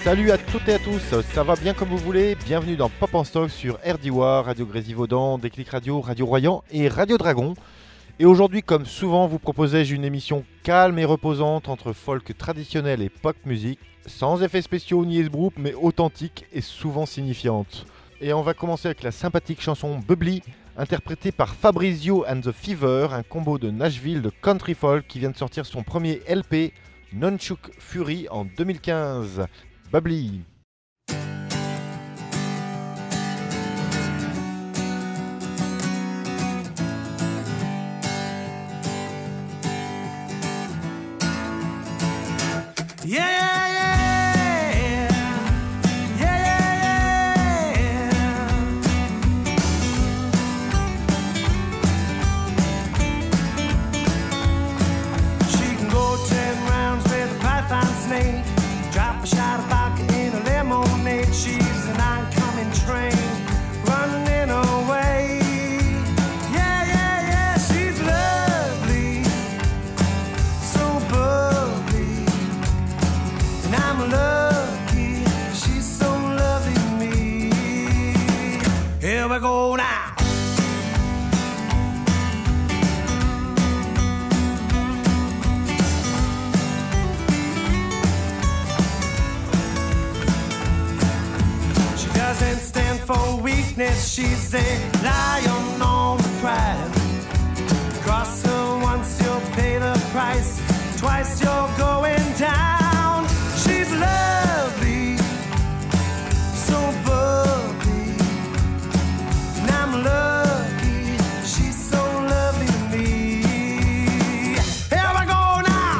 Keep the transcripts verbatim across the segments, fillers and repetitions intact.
Salut à toutes et à tous, ça va bien comme vous voulez. Bienvenue dans Pop en Stock sur R D W A, Radio Grésivaudan, Déclic Radio, Radio Royan et Radio Dragon. Et aujourd'hui, comme souvent, vous proposais-je une émission calme et reposante entre folk traditionnel et pop music, sans effets spéciaux ni esbroupes, mais authentique et souvent signifiante. Et on va commencer avec la sympathique chanson Bubbly, interprétée par Fabrizio and the Fever, un combo de Nashville de country folk qui vient de sortir son premier L P, Nunchuk Fury, en deux mille quinze. Bubbly. Yeah! Drop a shot of vodka in a lemonade. She's an oncoming train running away. Yeah, yeah, yeah, she's lovely, so bubbly, and I'm lucky she's so lovely to me. Here we go now. Doesn't stand for weakness, she's a lion on the prowl. Cross her once, you'll pay the price. Twice, you're going down. She's lovely, so bubbly, and I'm lucky she's so lovely to me. Here we go now.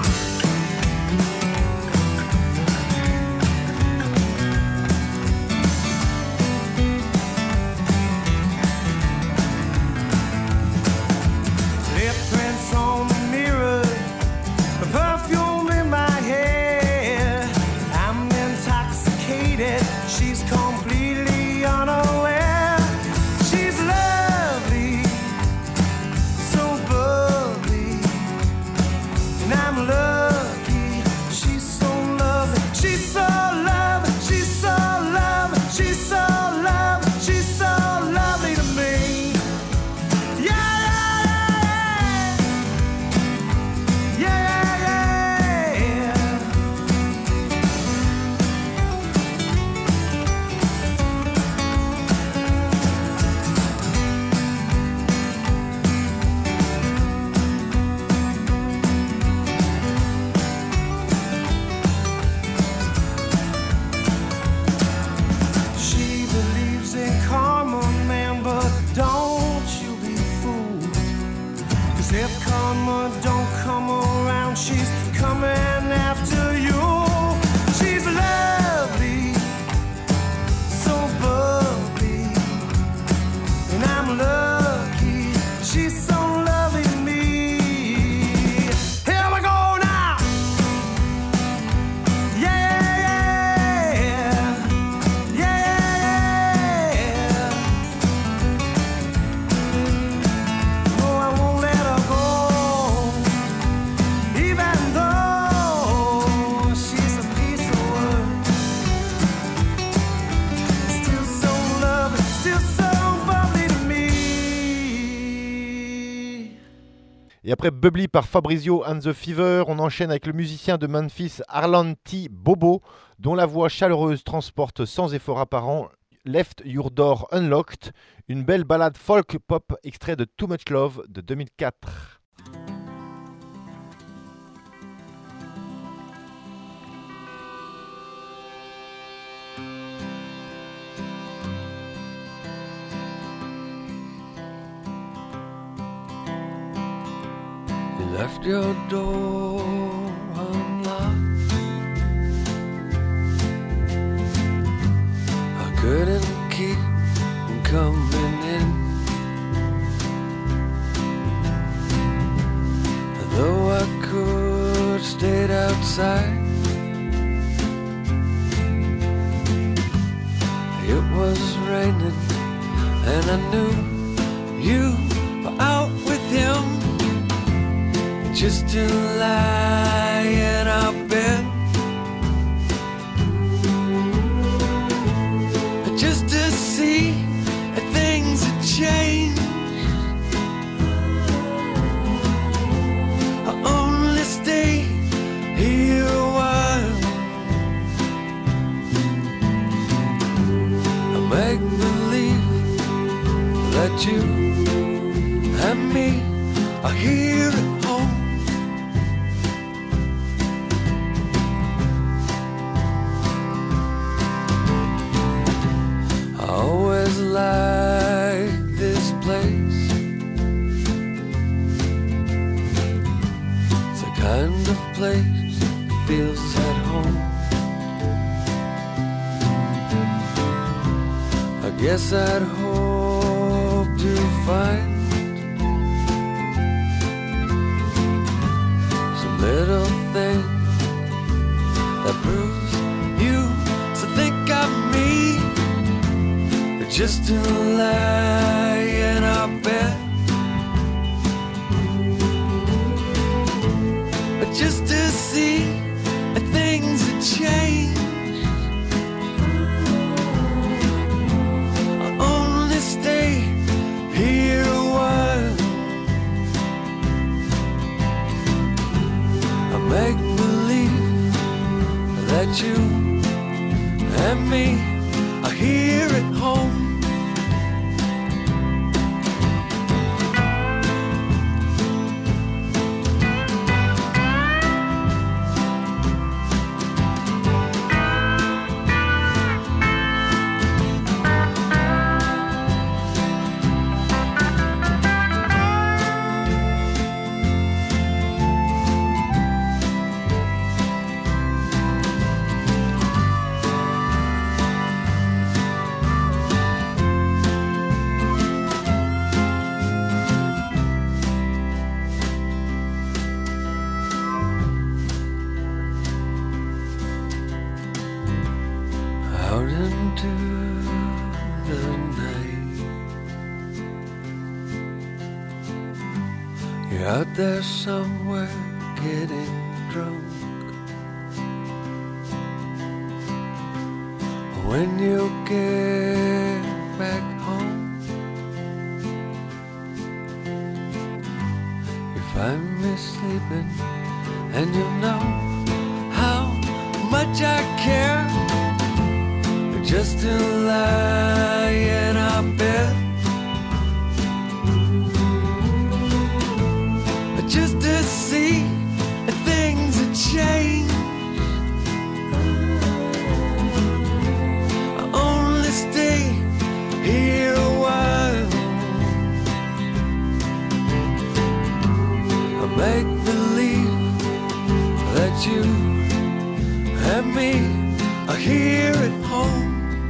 On the mirror, the perfume in my hair. I'm intoxicated, she's completely unaware. She's lovely, so bubbly, and I'm lucky she's so lovely. She's so lovely, she's so lovely, she's so lovely, she's so lovely to me. Yeah. If karma don't come around, she's coming after you. She's lovely, so bubbly, and I'm lucky she's so lovely to me. Here we go now. Yeah, yeah, yeah, yeah. No, I won't let her go, even though she's a piece of work. Still so lovely, still so bubbly to me. Et après Bubbly par Fabrizio and the Fever, on enchaîne avec le musicien de Memphis Arlan T. Bobo, dont la voix chaleureuse transporte sans effort apparent Left Your Door Unlocked, une belle ballade folk pop extrait de Too Much Love de deux mille quatre. You left your door unlocked. I couldn't keep from coming in. Though I could have stayed outside, it was raining and I knew you were out with him. Just to lie in our bed, that you and me are here at home. I always like this place. It's the kind of place that feels at home. I guess I'd hope to find some little thing that proves you to think of me. Just to lie in our bed, just to see that things have changed. I only stay here a while. I make believe that you and me are here at home. Out into the night, you're out there somewhere getting drunk. When you get back home, you find me sleeping, and you know how much I care. Just to lie in our bed, just to see that things have changed. I only stay here a while. I make believe that you and me are here at home.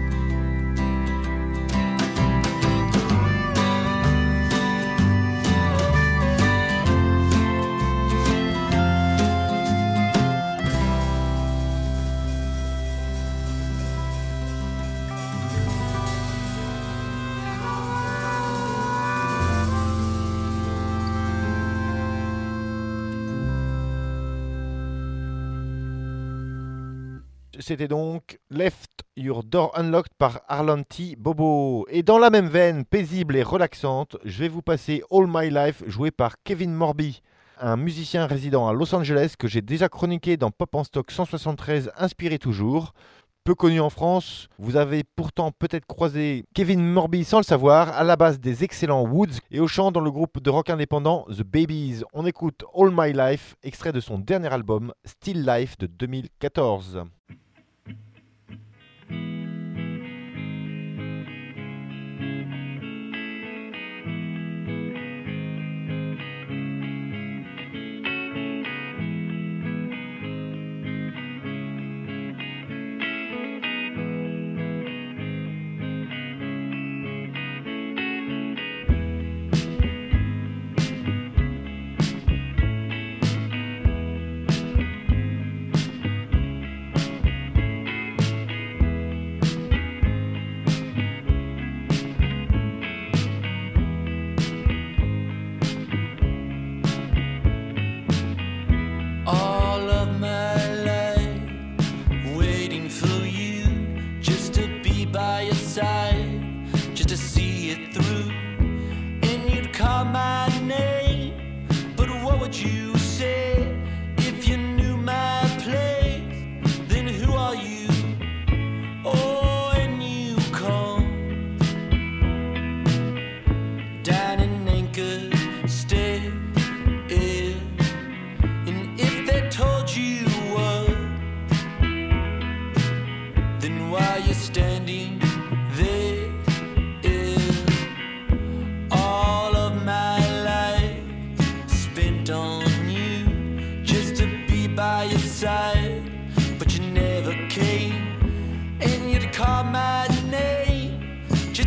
C'était donc Left Your Door Unlocked par Arlan T. Bobo. Et dans la même veine, paisible et relaxante, je vais vous passer All My Life, joué par Kevin Morby, un musicien résident à Los Angeles que j'ai déjà chroniqué dans Pop en Stock cent soixante-treize, Inspiré toujours. Peu connu en France, vous avez pourtant peut-être croisé Kevin Morby sans le savoir, à la base des excellents Woods et au chant dans le groupe de rock indépendant The Babies. On écoute All My Life, extrait de son dernier album Still Life de deux mille quatorze.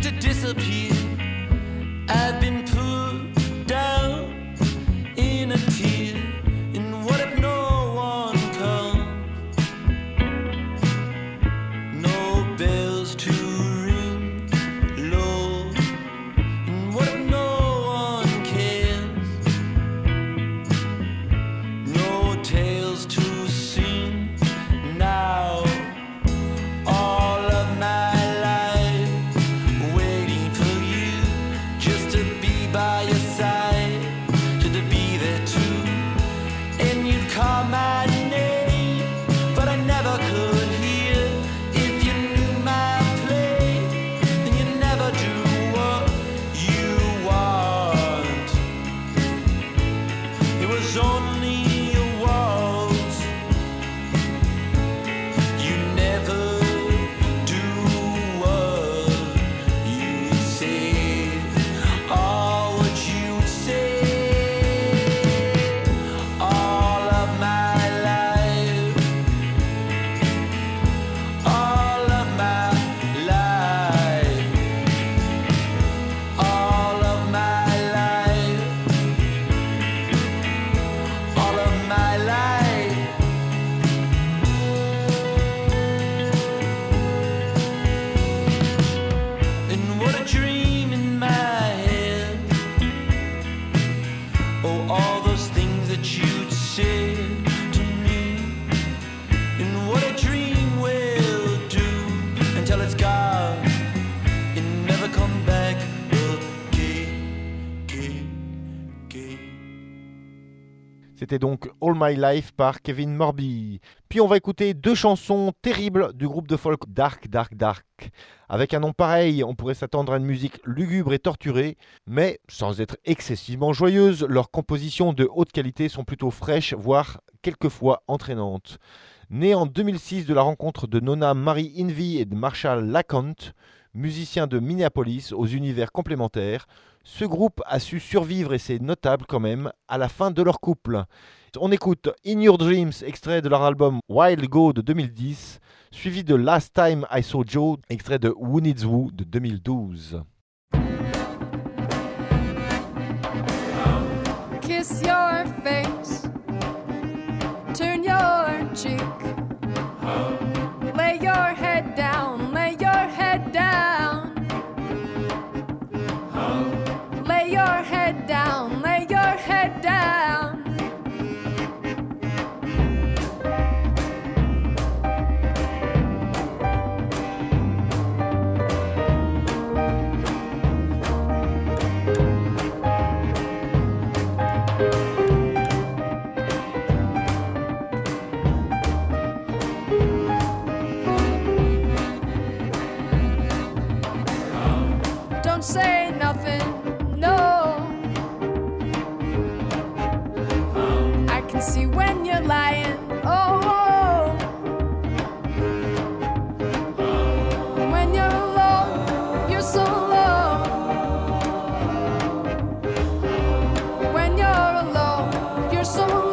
to disappear. I've been put down in a tear. And what if no one comes? No bells to ring low. And what if no one cares? No tales to sing now. All of my life waiting for you, just to be by your side, just to be there too. And you'd call my name, but I never could hear. If you knew my play, then you'd never do what you want. It was only a waltz. You never do what you say, all what you say. All of my life, all of my life, all of my life, all of my life. And what a dream in my head. Oh, all those things that you'd said to me. And what a dream will do until it's gone and never come back again, again, again. C'était donc All My Life par Kevin Morby. Puis on va écouter deux chansons terribles du groupe de folk Dark, Dark, Dark. Avec un nom pareil, on pourrait s'attendre à une musique lugubre et torturée, mais sans être excessivement joyeuse, leurs compositions de haute qualité sont plutôt fraîches, voire quelquefois entraînantes. Né en deux mille six de la rencontre de Nona Marie Invey et de Marshall LaCounte, musiciens de Minneapolis aux univers complémentaires, ce groupe a su survivre, et c'est notable quand même, à la fin de leur couple. On écoute In Your Dreams, extrait de leur album Wild Go de deux mille dix, suivi de Last Time I Saw Joe, extrait de Who Needs Who de deux mille douze. Kiss your face, turn your cheek, lay your head down, lay your head down, lay your head down, lay your head down. Don't say nothing, no. I can see when you're lying, oh, oh. When you're alone, you're so alone. When you're alone, you're so alone.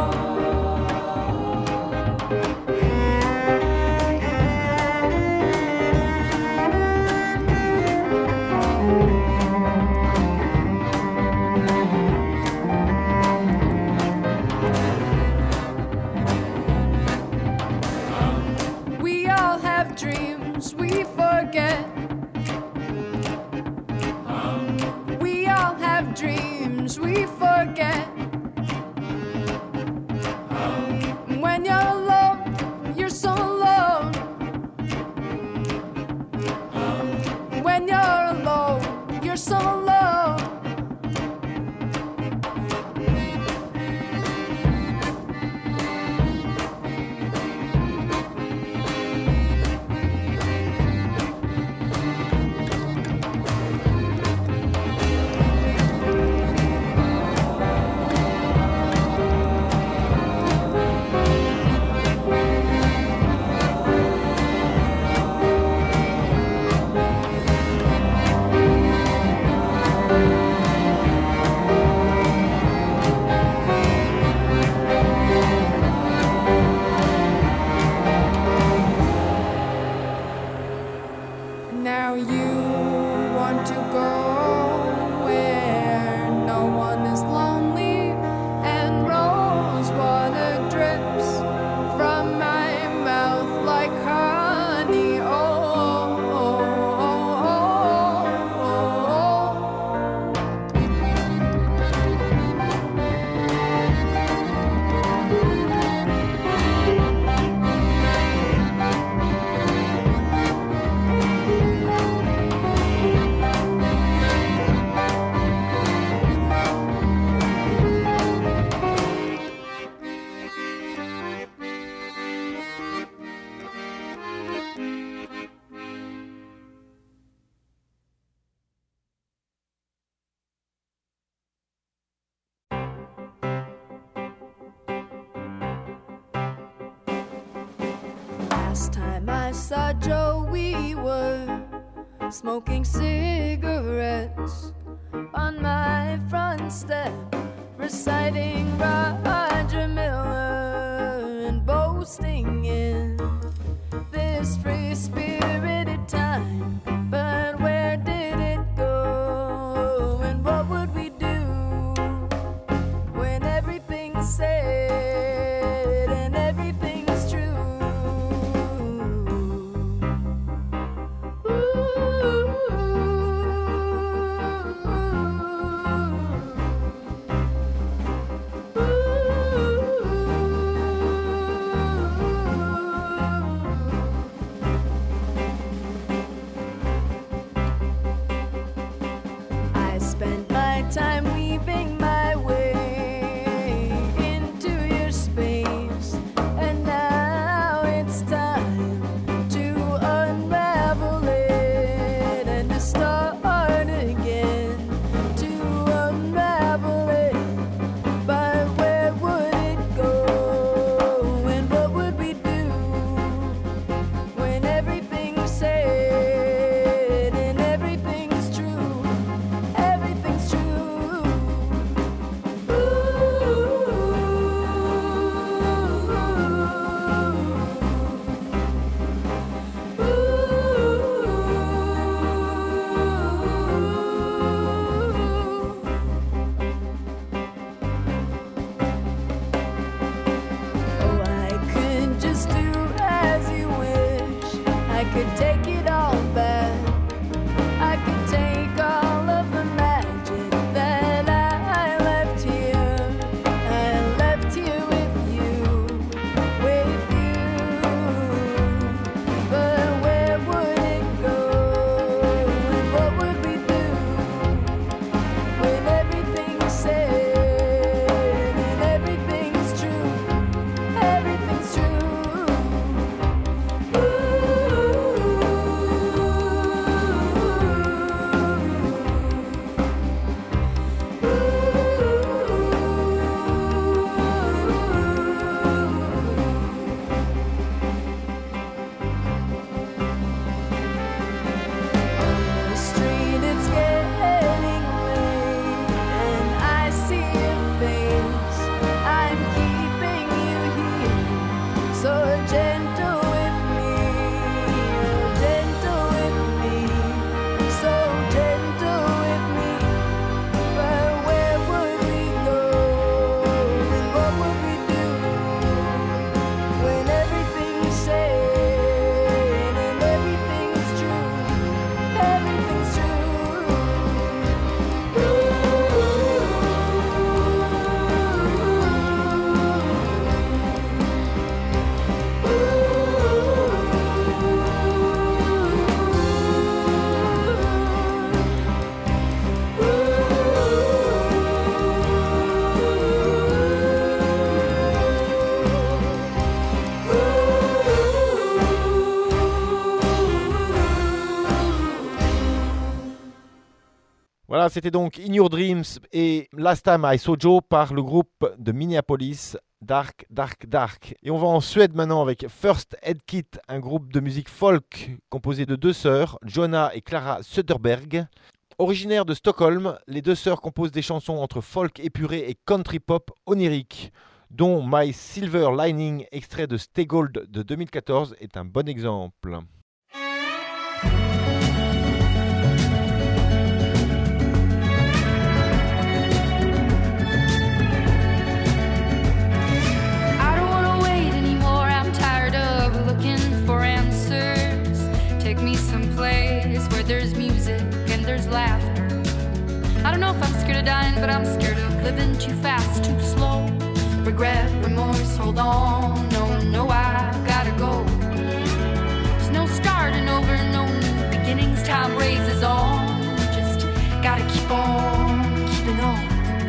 We all have dreams we forget. We all have dreams we forget. When you're alone, you're so alone. When you're alone, you're so alone. Last time I saw Joe, we were smoking cigarettes on my front step, reciting Roger Miller and boasting in this free-spirited time. But where did it go, and what would we do when everything's said and everything's true? I spent my time weaving my way into your space, and now it's time to unravel it and to start again, to unravel it. But where would it go, and what would we do when everything's said and everything's true? Everything's true. Oh, I could just do as you wish. I could take it all back. I could take all of the magic that I left here. I left here with you, with you. But where would it go, and what would we do when everything's said and everything's true? Everything's true. On the street it's getting late, and I see your face. I'm keeping you here, so gentle with me, oh, gentle with me, so gentle with me. But where would we go, and what would we do when everything's said and everything's true? Everything's true. Voilà, c'était donc In Your Dreams et Last Time I Saw Joe par le groupe de Minneapolis, Dark, Dark, Dark. Et on va en Suède maintenant avec First Aid Kit, un groupe de musique folk composé de deux sœurs, Johanna et Clara Söderberg. Originaires de Stockholm, les deux sœurs composent des chansons entre folk épuré et country pop onirique, dont My Silver Lining, extrait de Stay Gold de deux mille quatorze, est un bon exemple. I don't wanna wait anymore. I'm tired of looking for answers. Take me someplace where there's music and there's laughter. I don't know if I'm scared of dying, but I'm scared of living too fast, too slow. Regret, remorse, hold on. No, no, I gotta go. There's no starting over, no new beginnings. Time raises on. Just gotta keep on keeping on.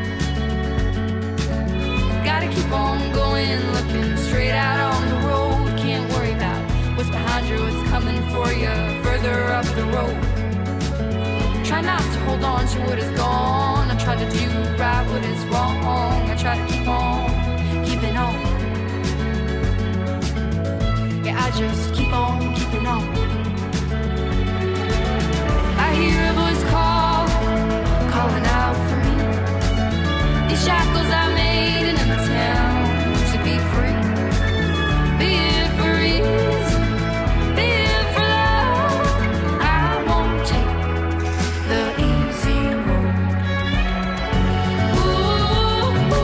Gotta keep on going, looking straight out on the road. Can't worry about what's behind you, what's coming for you further up the road. Try not to hold on to what is gone. I try to do right what is wrong. I try to keep on keeping on. Yeah, I just keep on keeping on. I hear a voice call, calling out for me. These shackles I made in a town to be free. Be it for ease, be it for love. I won't take the easy road. Ooh, ooh, ooh,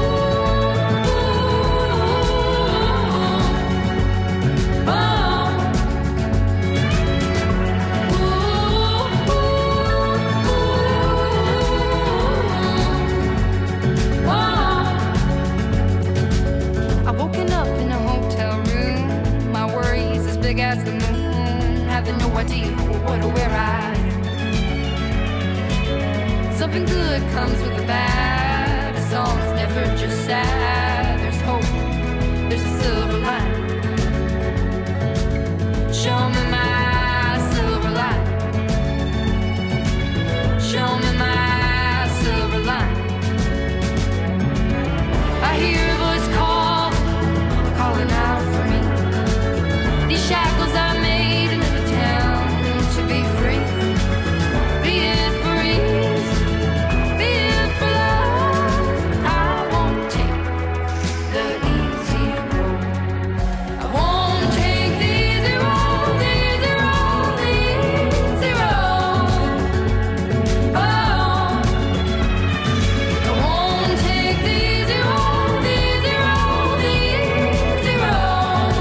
oh. As the moon, having no idea what or where I am. Something good comes with the bad. A song's never just sad. There's hope, there's a silver lining. Show me my silver lining. Show me my silver lining. I hear a voice call, calling out for me. These shackles I made in a town to be free. Be it for ease, be it for love. I won't take the easy road. I won't take the easy road, the easy road, the easy road. Oh, I won't take the easy road, the easy road, the easy road.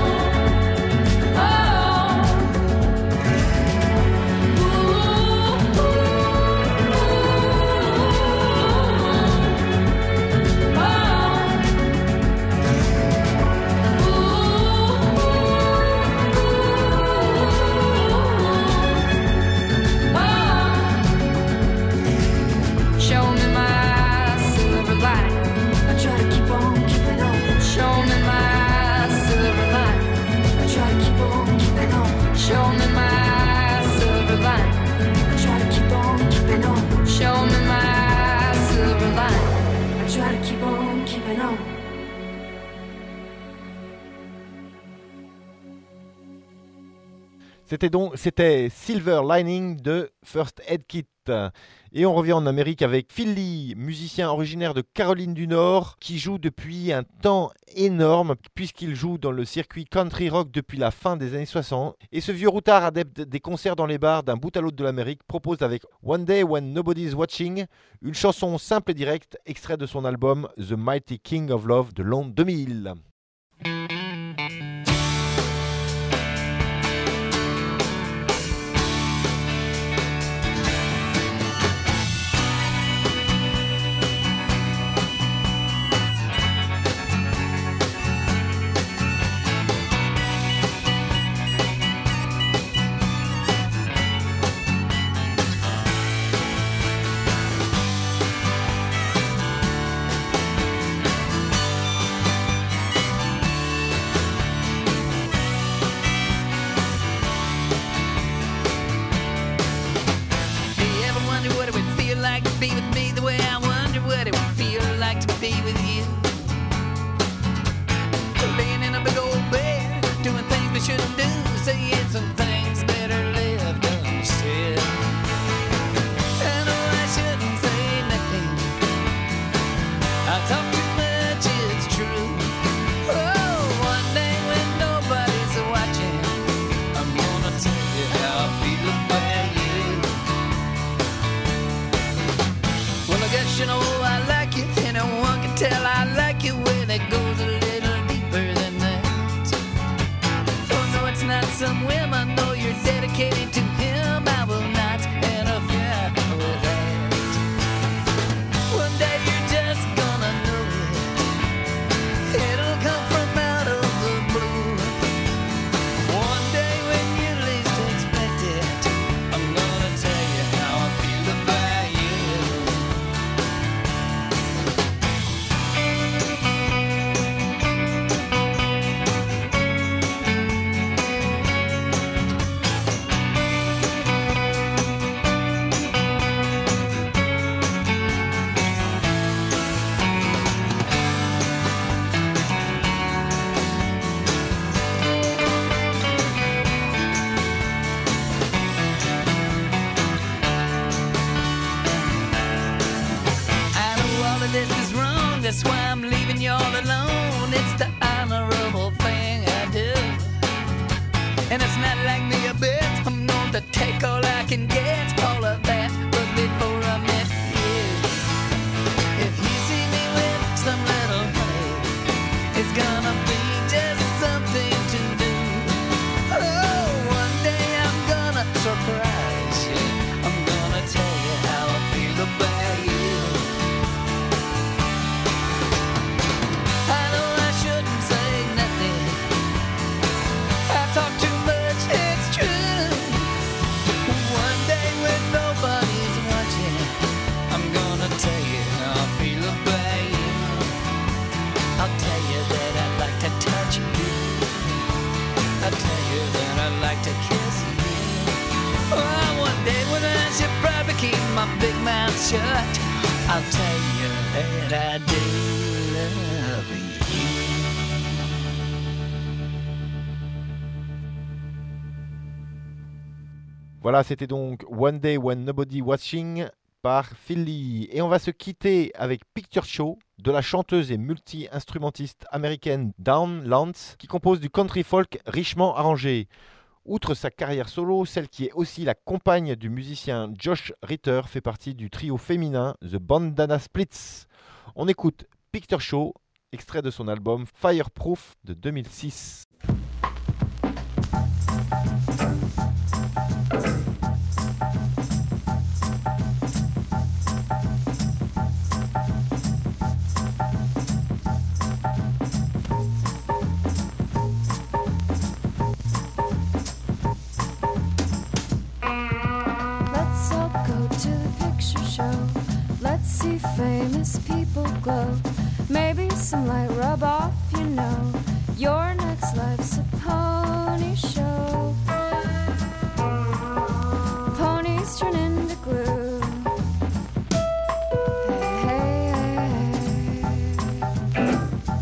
Show me my silver light. I try to keep on keeping on. Show me my silver light. I try to keep on keeping on. Show me my silver light. I try to keep on keeping on. Show me my silver light. I try to keep on keeping on. C'était donc c'était Silver Lining de First Aid Kit. Et on revient en Amérique avec Phil Lee, musicien originaire de Caroline du Nord, qui joue depuis un temps énorme, puisqu'il joue dans le circuit country rock depuis la fin des années soixante. Et ce vieux routard, adepte des concerts dans les bars d'un bout à l'autre de l'Amérique, propose avec One Day When Nobody's Watching, une chanson simple et directe, extrait de son album The Mighty King of Love de l'an deux mille. Be with me the way I wonder what it would feel like to be with you. Laying in a big old bed, doing things we shouldn't do, saying some things better left unsaid. I know I shouldn't say nothing, I talk too much, it's true. Oh, one day when nobody's watching, I'm gonna tell you how I feel about you. Well, I guess you know I like you. Anyone can tell I like you when it goes a little deeper than that. Oh no, it's not some whim. I know you're dedicated to him. I will not interfere with that. One day you're just gonna know it. It'll come from out of the blue. One day when you least expect it, I'm gonna tell you how I feel about you. that's why I'm leaving you all alone. It's the honorable thing I do. And it's not like me a bit. I'm known to take all I can get. All of that was before I met you. If you see me with some little honey, it's gonna be just something to do. Oh, one day I'm gonna surprise you. I'm gonna tell you how I feel about you. I know I shouldn't say nothing. I talk too much, it's true. One day when nobody's watching, I'm gonna tell you how I feel about you. I'll tell you that I'd like to touch you. I'll tell you that I'd like to kiss you. Oh, one day when I should probably keep my big mouth shut, I'll tell you that I do love you. Voilà, c'était donc One Day When Nobody Watching par Philly. Et on va se quitter avec Picture Show de la chanteuse et multi-instrumentiste américaine Dawn Lantz qui compose du country folk richement arrangé. Outre sa carrière solo, celle qui est aussi la compagne du musicien Josh Ritter fait partie du trio féminin The Bandana Splits. On écoute Picture Show, extrait de son album Fireproof de deux mille six. Let's all go to the picture show. Let's see famous people glow. Maybe some light rub off, you know. Your next life's a pony show. Ponies turn into glue. Hey, hey, hey.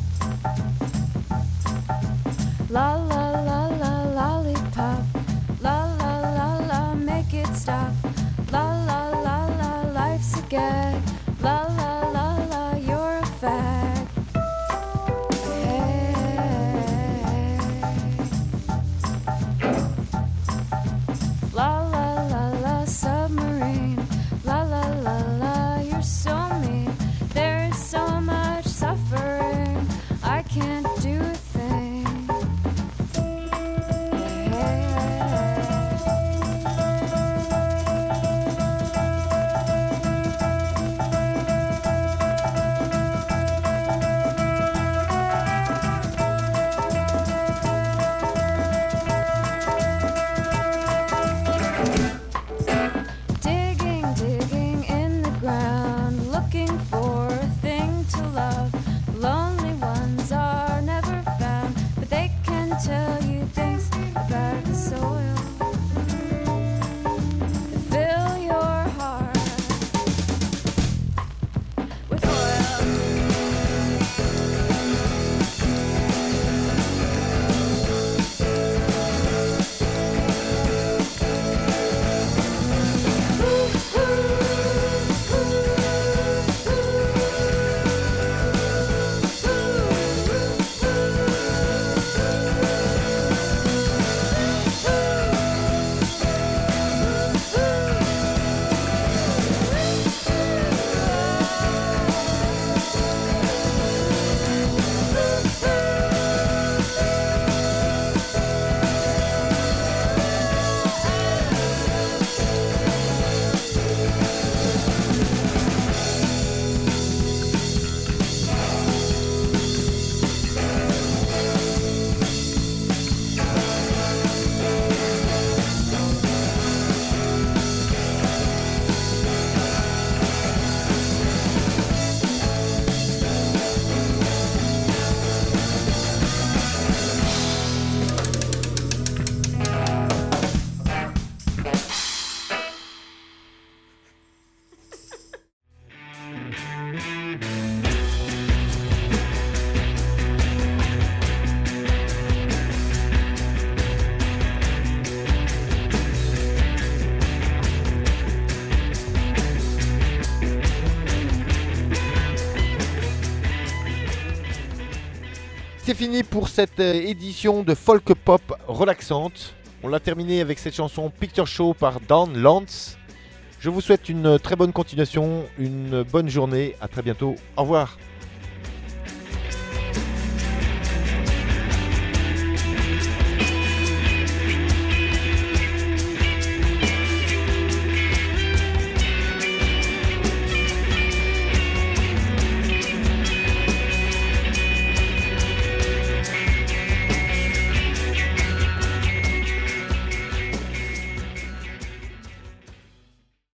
La la la la lollipop. La la la la make it stop. La la la la life's a gag. La la la la you're a fag. Hey. C'est fini pour cette euh, édition de folk pop relaxante. On l'a terminé avec cette chanson Picture Show par Dan Lantz. Je vous souhaite une très bonne continuation, une bonne journée. À très bientôt. Au revoir.